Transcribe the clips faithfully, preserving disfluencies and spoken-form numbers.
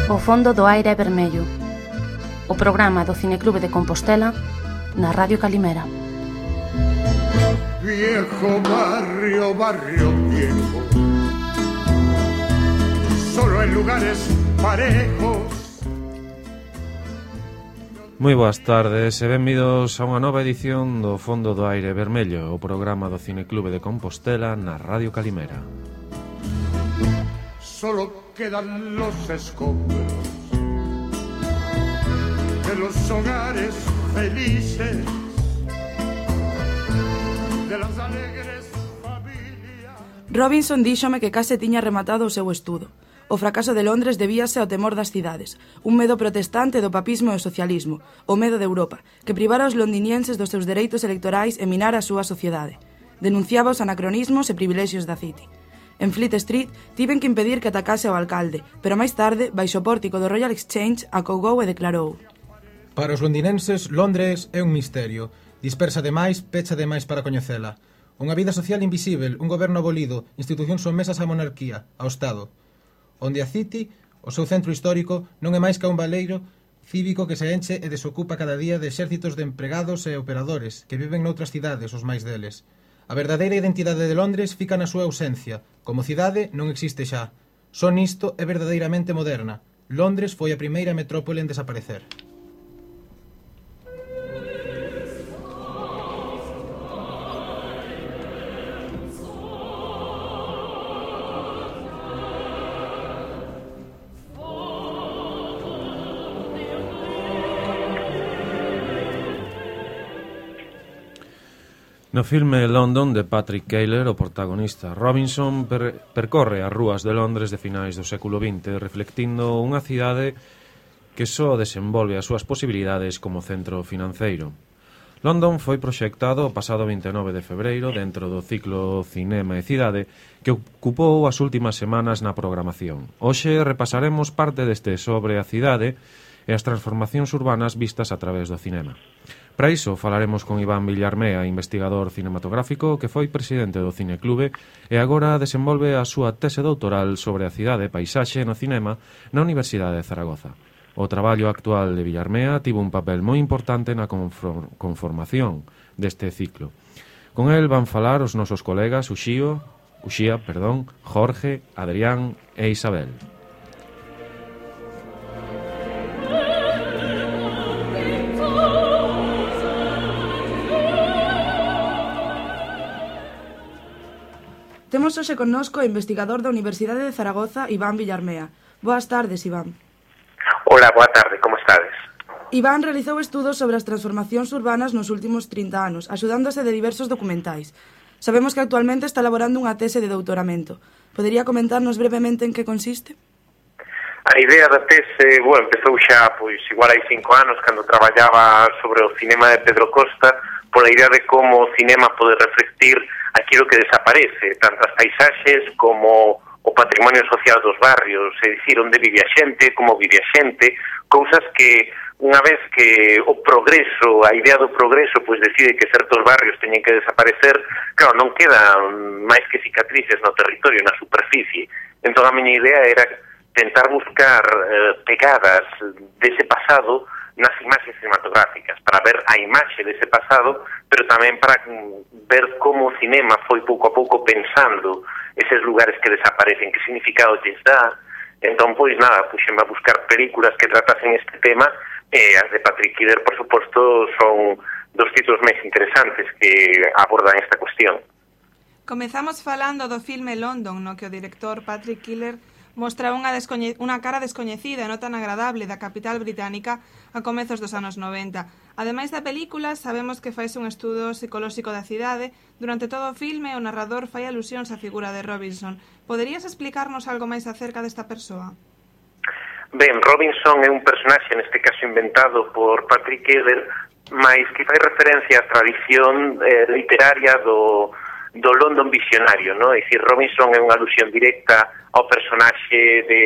O fondo do aire é vermello. O programa do Cineclube de Compostela na Radio Calimera. Viejo barrio, barrio viejo, solo en lugares parejos. Moi boas tardes e benvidos a unha nova edición do Fondo do Aire Vermello, o programa do Cineclube de Compostela na Radio Calimera. Solo quedan los escombros de los hogares felices, de las alegres familias. Robinson díxome que case tiña rematado o seu estudo. O fracaso de Londres debíase ao temor das cidades, un medo protestante do papismo e o socialismo, o medo de Europa, que privara os londinienses dos seus dereitos electorais e minara a súa sociedade. Denunciaba os anacronismos e privilexios da City. En Fleet Street tiven que impedir que atacase ao alcalde, pero máis tarde, baixo o pórtico do Royal Exchange, acougou e declarou: Para os londinenses, Londres é un misterio. Dispersa demais, pecha demais para coñecela. Unha vida social invisível, un goberno abolido, institucións somesas á monarquía, ao Estado. Onde a City, o seu centro histórico, non é máis que un baleiro cívico que se enche e desocupa cada día de exércitos de empregados e operadores que viven noutras cidades, os máis deles. A verdadeira identidade de Londres fica na súa ausencia. Como cidade non existe xa. Só nisto é verdadeiramente moderna. Londres foi a primeira metrópole en desaparecer. No filme London de Patrick Keeler, o protagonista Robinson per percorre as rúas de Londres de finais do século vinte, reflectindo unha cidade que só desenvolve as súas posibilidades como centro financeiro. London foi proxectado o pasado vinte e nove de febreiro dentro do ciclo Cinema e Cidade que ocupou as últimas semanas na programación. Hoxe repasaremos parte deste sobre a cidade e as transformacións urbanas vistas a través do cinema. Para iso falaremos con Iván Villarmea, investigador cinematográfico que foi presidente do Cineclube e agora desenvolve a súa tese doutoral sobre a cidade e paisaxe no cinema na Universidade de Zaragoza. O traballo actual de Villarmea tivo un papel moi importante na conformación deste ciclo. Con el van falar os nosos colegas Uxío, Uxía, perdón, Jorge, Adrián e Isabel. Temos hoxe connosco o investigador da Universidade de Zaragoza, Iván Villarmea. Boas tardes, Iván. Hola, boa tarde, como estades? Iván realizou estudos sobre as transformacións urbanas nos últimos trinta anos, axudándose de diversos documentais. Sabemos que actualmente está elaborando unha tese de doutoramento. Podería comentarnos brevemente en que consiste? A idea da tese, bueno, empezou xa, pois, igual hai cinco anos, cando traballaba sobre o cinema de Pedro Costa, pola idea de como o cinema pode reflectir aquilo que desaparece, tanto as paisaxes como o patrimonio social dos barrios, é dicir, onde vive a xente, como vive a xente, cousas que, unha vez que o progreso, a idea do progreso, pois decide que certos barrios teñen que desaparecer, claro, non quedan máis que cicatrices no territorio, na superficie. Entón, a miña idea era tentar buscar eh, pegadas dese pasado nas imaxes cinematográficas, para ver a imaxe dese pasado, pero tamén para ver como o cinema foi pouco a pouco pensando eses lugares que desaparecen, que significado lles dá. Entón, pois nada, puxeme a buscar películas que tratasen este tema, e as de Patrick Keeler, por suposto, son dos títulos máis interesantes que abordan esta cuestión. Comezamos falando do filme London, no que o director Patrick Keeler mostra unha, unha cara descoñecida e non tan agradable da capital británica a comezos dos anos noventa. Ademais da película, sabemos que faise un estudo psicolóxico da cidade. Durante todo o filme, o narrador fai alusións á figura de Robinson. Poderías explicarnos algo máis acerca desta persoa? Ben, Robinson é un personaxe, neste caso inventado por Patrick Keeler, mais que fai referencia á tradición eh, literaria do do London visionario, no? É dicir, Robinson é unha alusión directa ao personaxe de,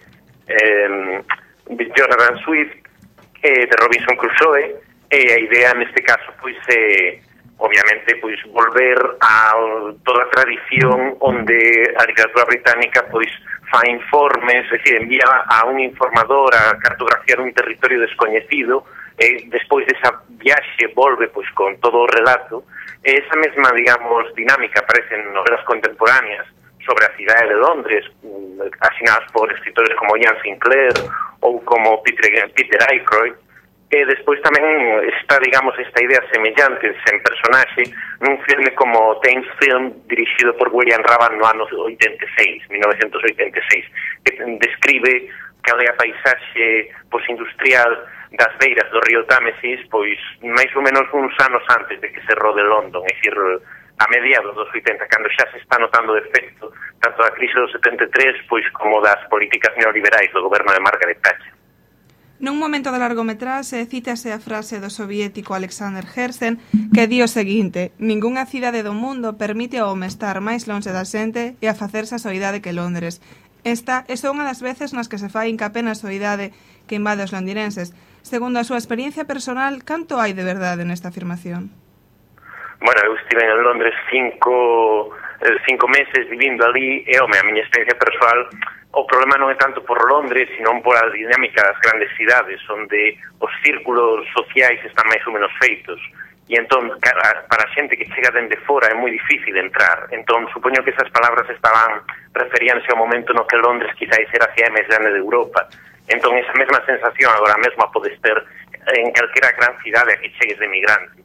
eh, de Jonathan Swift, eh, de Robinson Crusoe, e a idea neste caso pois é, obviamente, pois volver a toda a tradición onde a literatura británica pois fa informes, é dicir, envía a un informador a cartografiar un territorio descoñecido, e despois desa viaxe volve pois con todo o relato, e esa mesma, digamos, dinámica aparece en novelas contemporáneas sobre a cidade de Londres, asinadas por escritores como Ian Sinclair ou como Peter, Peter Aykroyd, e despois tamén está, digamos, esta idea semellante sen personaxe nun filme como Thames Film, dirixido por William Raban no ano oitenta e seis, mil novecentos oitenta e seis, que describe cal é a paisaxe posindustrial das beiras do río Támesis, pois máis ou menos uns anos antes de que se rode London, é dicir, a mediados dos oitenta, cando xa se está notando o efecto tanto da crise do setenta e tres pois como das políticas neoliberais do goberno de Margaret Thatcher. Nun momento da largometraxe cítase a frase do soviético Alexander Herzen que di o seguinte: ningunha cidade do mundo permite ao home estar máis longe da xente e a facerse a soidade que Londres. Esta é só unha das veces nas que se fai incapé na soidade que invade os londinenses. Segundo a súa experiencia personal, canto hai de verdade nesta afirmación? Bueno, eu estive en Londres cinco, cinco meses vivindo ali e, home, a miña experiencia persoal, o problema non é tanto por Londres, sino por a dinámica das grandes cidades, onde os círculos sociais están máis ou menos feitos. E entón, para a xente que chega dende fora é moi difícil entrar. Entón, supoño que esas palabras estaban referíanse ao momento no que Londres quizáis era a cidade máis grande de Europa. Entón, esa mesma sensación agora mesmo podes ter en calquera gran cidade a que chegues de migrante.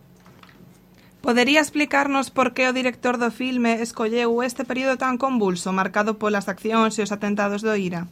Podería explicarnos por que o director do filme escolleu este período tan convulso, marcado polas accións e os atentados do IRA?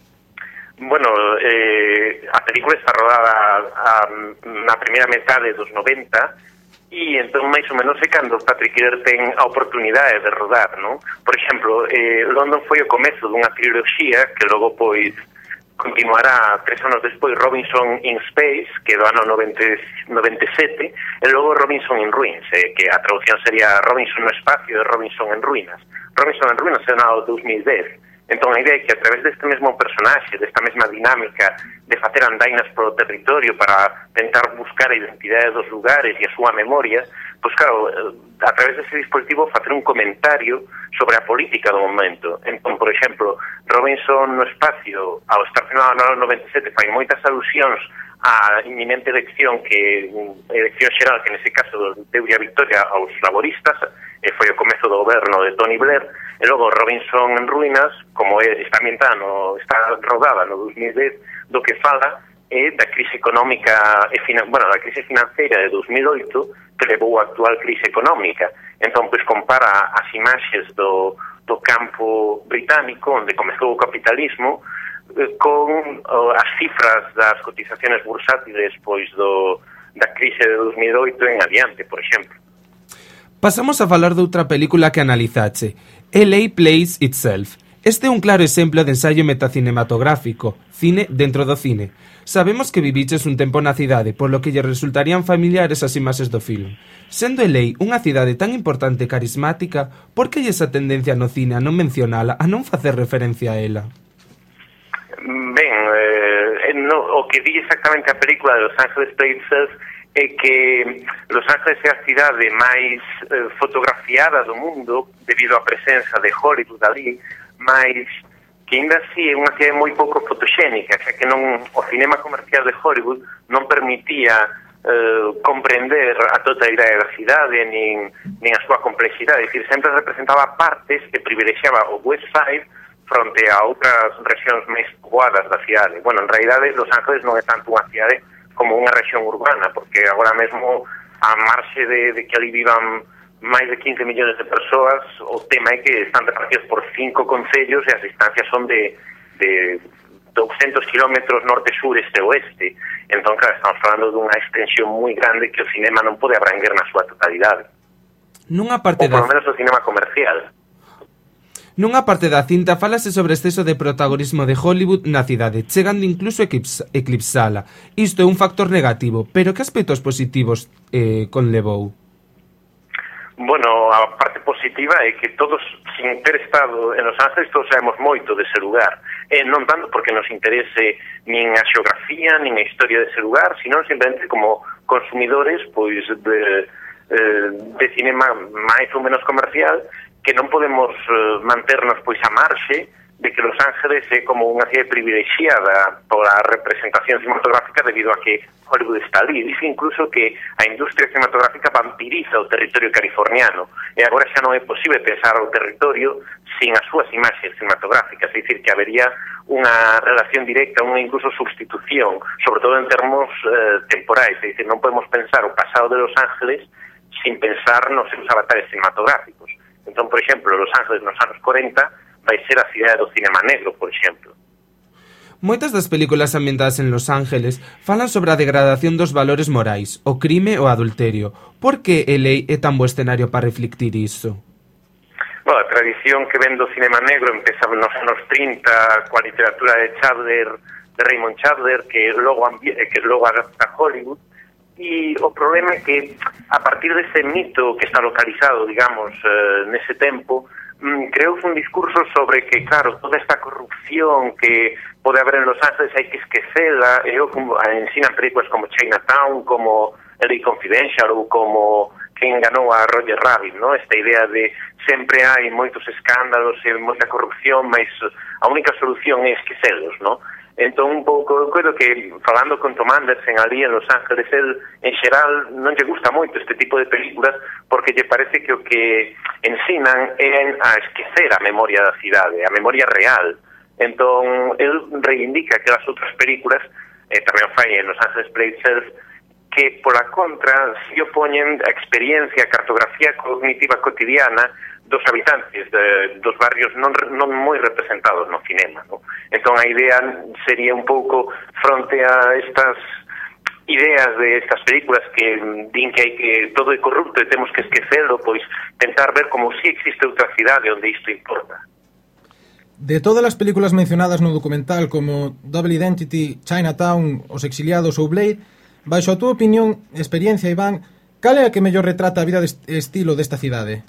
Bueno, eh, a película está rodada a, na primeira metade dos noventa e entón máis ou menos é cando Patrick Killer ten a oportunidade de rodar, non? Por exemplo, eh, London foi o comezo dunha triloxía que logo pois continuará tres anos despois Robinson in Space, que do ano noventa e sete, e logo Robinson in Ruins, eh, que a traducción sería Robinson no espacio e Robinson en ruínas. Robinson en ruínas é no ano dos mil dez. Entón a idea é que a través deste mesmo personaxe, desta mesma dinámica de facer andainas polo territorio para tentar buscar a identidade dos lugares e a súa memoria, pois claro, a través dese dispositivo facer un comentario sobre a política do momento. Entón, por exemplo, Robinson no espacio, ao estar filmado no ano noventa e sete, fai moitas alusións á inminente elección que elección xeral, que nese caso deulle a victoria aos laboristas, e foi o comezo do goberno de Tony Blair, e logo Robinson en ruínas, como é, está ambientada, no, está rodada no dos mil dez, do que fala é da crise económica e finan, bueno, da crise financeira de dos mil oito que levou a actual crise económica. Entón, pois, compara as imaxes do, do campo británico, onde comezou o capitalismo, eh, con oh, as cifras das cotizaciones bursátiles pois do, da crise de dos mil oito en adiante, por exemplo. Pasamos a falar de outra película que analizache, L A Plays Itself. Este é un claro exemplo de ensaio metacinematográfico, cine dentro do cine. Sabemos que viviches un tempo na cidade, polo que lle resultarían familiares as imaxes do filme. Sendo L A unha cidade tan importante e carismática, por que esa tendencia no cine a non mencionala, a non facer referencia a ela? Ben, eh, no, o que di exactamente a película de Los Angeles Plays Itself é que Los Ángeles é a cidade máis eh, fotografiada do mundo debido á presenza de Hollywood ali, máis que ainda así é unha cidade moi pouco fotoxénica, xa que non, o cinema comercial de Hollywood non permitía eh, comprender a totalidade da cidade nin, nin a súa complexidade, é dicir, sempre representaba partes que privilexiaba o West Side fronte a outras rexións máis poboadas da cidade. Bueno, en realidade Los Ángeles non é tanto unha cidade como unha rexión urbana, porque agora mesmo a marxe de, de que ali vivan máis de quince millóns de persoas, o tema é que están repartidos por cinco concellos e as distancias son de, de douscentos kilómetros norte-sur, este-oeste. Entón, claro, estamos falando dunha extensión moi grande que o cinema non pode abranguer na súa totalidade. Nunha parte Ou, por lo da... menos, o cinema comercial. Nunha parte da cinta falase sobre exceso de protagonismo de Hollywood na cidade, chegando incluso a eclipsala. Isto é un factor negativo, pero que aspectos positivos eh, conlevou? Bueno, a parte positiva é que todos, sin ter estado en Los Ángeles, todos sabemos moito dese lugar. E non tanto porque nos interese nin a xeografía, nin a historia dese lugar, sino simplemente como consumidores pois de, de cinema máis ou menos comercial, que non podemos uh, manternos pois a marxe de que Los Ángeles é como unha cidade privilexiada pola representación cinematográfica debido a que Hollywood está ali. Dice incluso que a industria cinematográfica vampiriza o territorio californiano e agora xa non é posible pensar o territorio sin as súas imaxes cinematográficas, é dicir, que habería unha relación directa, unha incluso substitución, sobre todo en termos eh, temporais, é dicir, non podemos pensar o pasado de Los Ángeles sin pensar nos seus avatares cinematográficos. Entón, por exemplo, Los Ángeles nos anos corenta vai ser a cidade do cinema negro, por exemplo. Moitas das películas ambientadas en Los Ángeles falan sobre a degradación dos valores morais, o crime ou o adulterio. Por que L A é tan bo escenario para reflectir iso? Bueno, a tradición que ven do cinema negro empeza nos anos trinta coa literatura de Chandler, de Raymond Chandler, que logo, que logo adapta a Hollywood, e o problema é que a partir dese mito que está localizado, digamos, eh, nese tempo, creouse un discurso sobre que, claro, toda esta corrupción que pode haber en Los Ángeles hai que esquecela, e eu ensinan películas como Chinatown, como L A Confidential ou como Quen ganou a Roger Rabbit, ¿no? Esta idea de sempre hai moitos escándalos e moita corrupción, mas a única solución é esquecelos, ¿no? Entón, un pouco, eu creo que falando con Tom Anderson ali en Los Ángeles, el, en xeral, non lle gusta moito este tipo de películas porque lle parece que o que ensinan é a esquecer a memoria da cidade, a memoria real. Entón, el reivindica que as outras películas, eh, tamén fai en Los Ángeles Play Itself, que pola contra se opoñen a experiencia, a cartografía cognitiva cotidiana dos habitantes de, dos barrios non, non moi representados no cinema, ¿no? Entón a idea sería un pouco fronte a estas ideas de estas películas que din que hai que todo é corrupto e temos que esquecelo, pois tentar ver como si existe outra cidade onde isto importa. De todas as películas mencionadas no documental como Double Identity, Chinatown, Os Exiliados ou Blade, baixo a túa opinión, experiencia, Iván, cal é a que mellor retrata a vida de estilo desta cidade?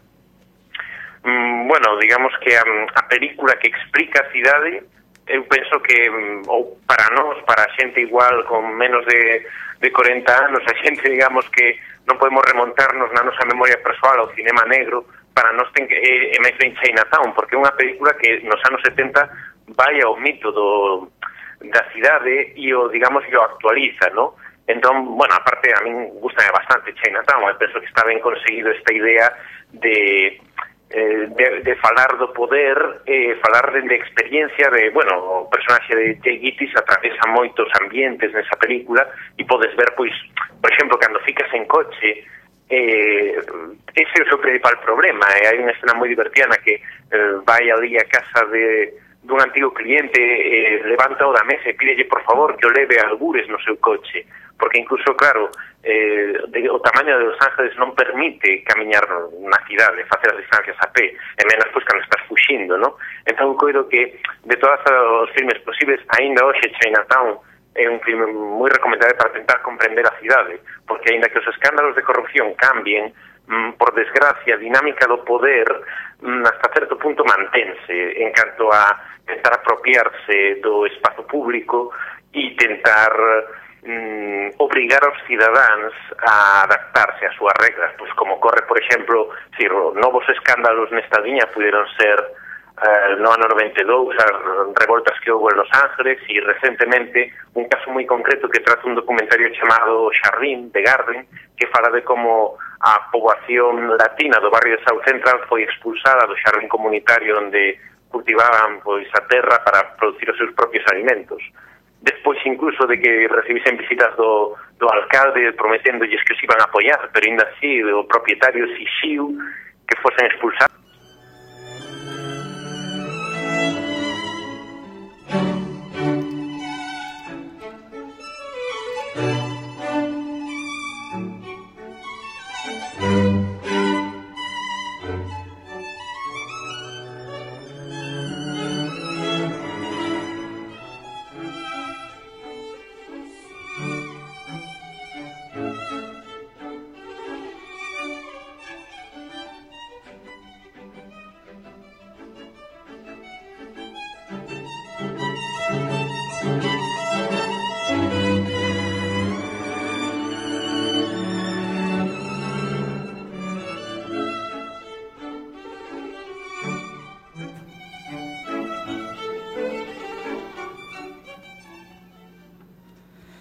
Mm, bueno, digamos que a, a película que explica a cidade, eu penso que, ou para nós, para a xente igual con menos de, de corenta anos, a xente, digamos, que non podemos remontarnos na nosa memoria persoal ao cinema negro, para nós ten que, é, é máis ben Chinatown, porque é unha película que nos anos setenta vai ao mito do, da cidade e o, digamos, que o actualiza, ¿no? Entón, bueno, aparte, a min gusta bastante Chinatown, eu penso que está ben conseguido esta idea de... De, de falar do poder, eh, falar de, de experiencia de, bueno, o personaxe de Jay Gittes atravesa moitos ambientes nesa película e podes ver, pois, por exemplo, cando ficas en coche, eh, ese é o seu principal problema, e eh? hai unha escena moi divertida na que eh, vai ali a casa de dun antigo cliente, eh, levanta o da mesa e pídelle por favor que o leve a algures no seu coche, porque incluso, claro, eh, de, o tamaño de Los Ángeles non permite camiñar na cidade, facer as distancias a pé, e menos pois cando estás fuxindo, ¿no? Entón, coido que de todos os filmes posibles, aínda hoxe Chinatown é un filme moi recomendable para tentar comprender a cidade, porque aínda que os escándalos de corrupción cambien, mm, por desgracia, a dinámica do poder mm, hasta certo punto mantense en canto a tentar apropiarse do espazo público e tentar mm, obrigar aos cidadáns a adaptarse ás súas reglas, pois como corre, por exemplo, si novos escándalos nesta liña puderon ser Uh, no ano noventa e dous, as revoltas que houve en Los Ángeles, e recentemente un caso moi concreto que trata un documentario chamado Jardín, de Garden, que fala de como a poboación latina do barrio de South Central foi expulsada do xardín comunitario onde cultivaban pois a terra para producir os seus propios alimentos. Despois incluso de que recibisen visitas do, do alcalde prometéndolles que os iban a apoiar, pero ainda así o propietario exixiu que fosen expulsados.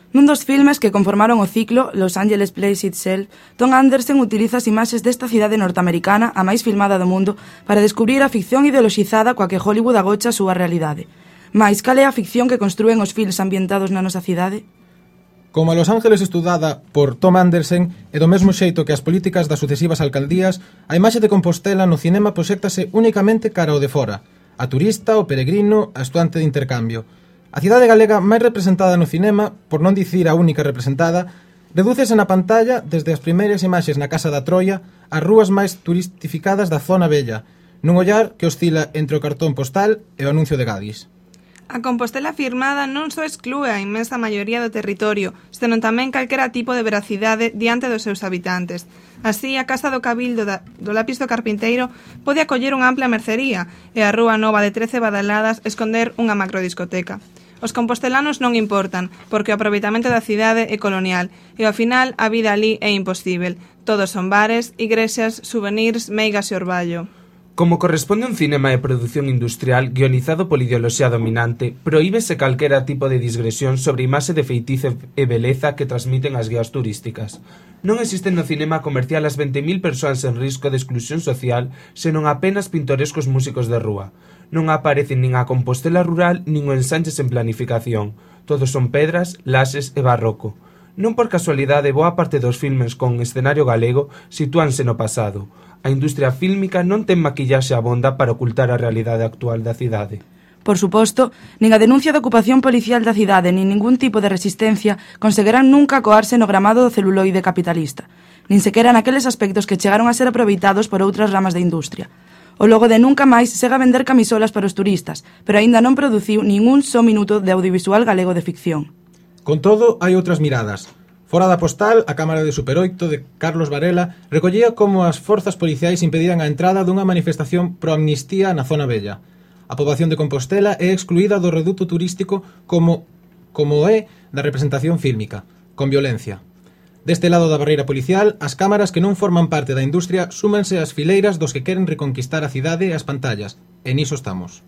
Nun dos filmes que conformaron o ciclo Los Angeles Plays Itself, Tom Anderson utiliza as imaxes desta cidade norteamericana, a máis filmada do mundo, para descubrir a ficción ideoloxizada coa que Hollywood agocha a súa realidade. Mais, cal é a ficción que construen os filmes ambientados na nosa cidade? Como a Los Ángeles estudada por Tom Anderson e do mesmo xeito que as políticas das sucesivas alcaldías, a imaxe de Compostela no cinema proxéctase únicamente cara ao de fora, a turista, o peregrino, a estudante de intercambio. A cidade galega máis representada no cinema, por non dicir a única representada, redúcese na pantalla desde as primeiras imaxes na Casa da Troia ás rúas máis turistificadas da zona vella, nun ollar que oscila entre o cartón postal e o anuncio de Gadis. A Compostela firmada non só exclúe a inmensa maioría do territorio, senón tamén calquera tipo de veracidade diante dos seus habitantes. Así, a Casa do Cabildo da, do Lápis do Carpinteiro pode acoller unha ampla mercería e a Rúa Nova de trece badaladas esconder unha macrodiscoteca. Os compostelanos non importan, porque o aproveitamento da cidade é colonial, e ao final a vida ali é imposível. Todos son bares, igrexas, souvenirs, meigas e orballo. Como corresponde un cinema de produción industrial guionizado pola ideoloxía dominante, prohíbese calquera tipo de digresión sobre imaxe de feitizo e beleza que transmiten as guías turísticas. Non existen no cinema comercial as vinte mil persoas en risco de exclusión social, senón apenas pintorescos músicos de rúa. Non aparecen nin a Compostela rural nin o ensanches en planificación. Todos son pedras, laxes e barroco. Non por casualidade, boa parte dos filmes con escenario galego sitúanse no pasado. A industria fílmica non ten maquillaxe abonda para ocultar a realidade actual da cidade. Por suposto, nin a denuncia de ocupación policial da cidade nin ningún tipo de resistencia conseguirán nunca coarse no gramado do celuloide capitalista, nin sequera naqueles aspectos que chegaron a ser aproveitados por outras ramas da industria. O logo de Nunca Máis segue a vender camisolas para os turistas, pero aínda non produciu nin un só minuto de audiovisual galego de ficción. Con todo, hai outras miradas. Fora da postal, a Cámara de Super oito de Carlos Varela recollía como as forzas policiais impedían a entrada dunha manifestación pro amnistía na zona vella. A poboación de Compostela é excluída do reduto turístico como, como é da representación fílmica, con violencia. Deste lado da barreira policial, as cámaras que non forman parte da industria súmense ás fileiras dos que queren reconquistar a cidade e as pantallas, e niso estamos.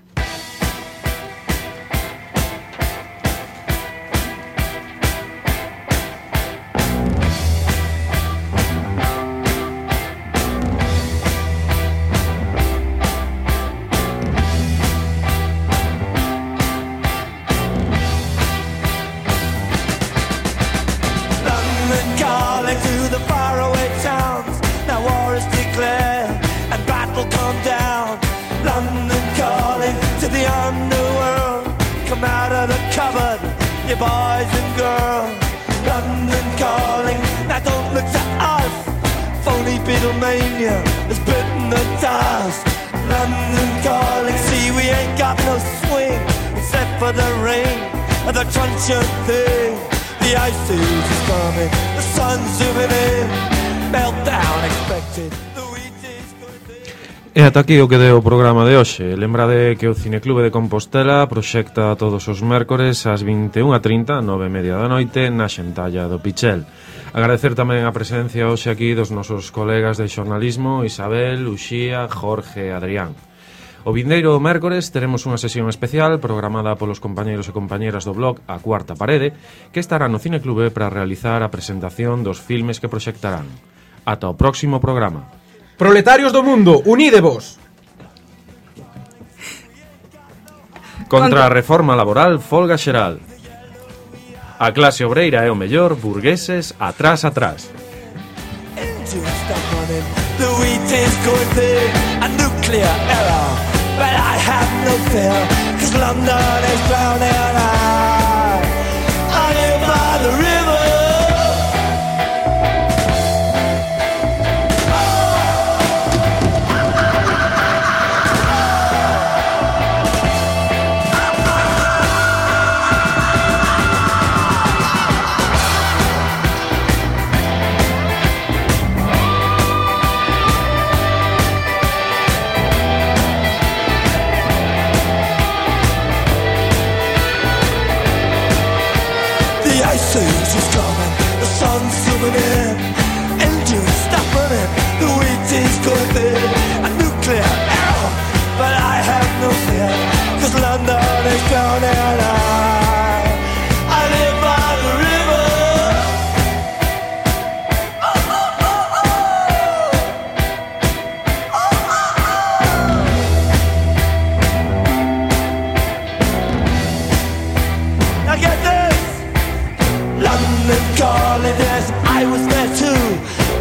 Boys and girls, London calling. Now don't look to us. Phony Beatlemania has bitten the dust. London calling. See, we ain't got no swing except for the rain and the truncheon thing. The ice age is coming. The sun's zooming in. Meltdown expected. E ata aquí o que deu o programa de hoxe. Lembrade que o Cineclube de Compostela proxecta todos os mércores ás vinte e unha e trinta, nove e media da noite, na xentalla do Pichel. Agradecer tamén a presencia hoxe aquí dos nosos colegas de xornalismo, Isabel, Uxía, Jorge e Adrián. O vindeiro mércores teremos unha sesión especial programada polos compañeiros e compañeras do blog A Cuarta Parede, que estará no Cineclube para realizar a presentación dos filmes que proxectarán. Ata o próximo programa. Proletarios do mundo, unídevos! Contra a reforma laboral, folga xeral. A clase obreira é o mellor, burgueses, atrás, atrás. The wheat is going big, a nuclear error. But I have no fear, cause London is drowning out. I live by the river. London is drowning out. I live by the river.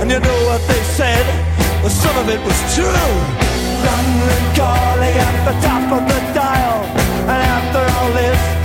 And you know what they said? Well, some of it was true. London calling at the top of the dial. And after all this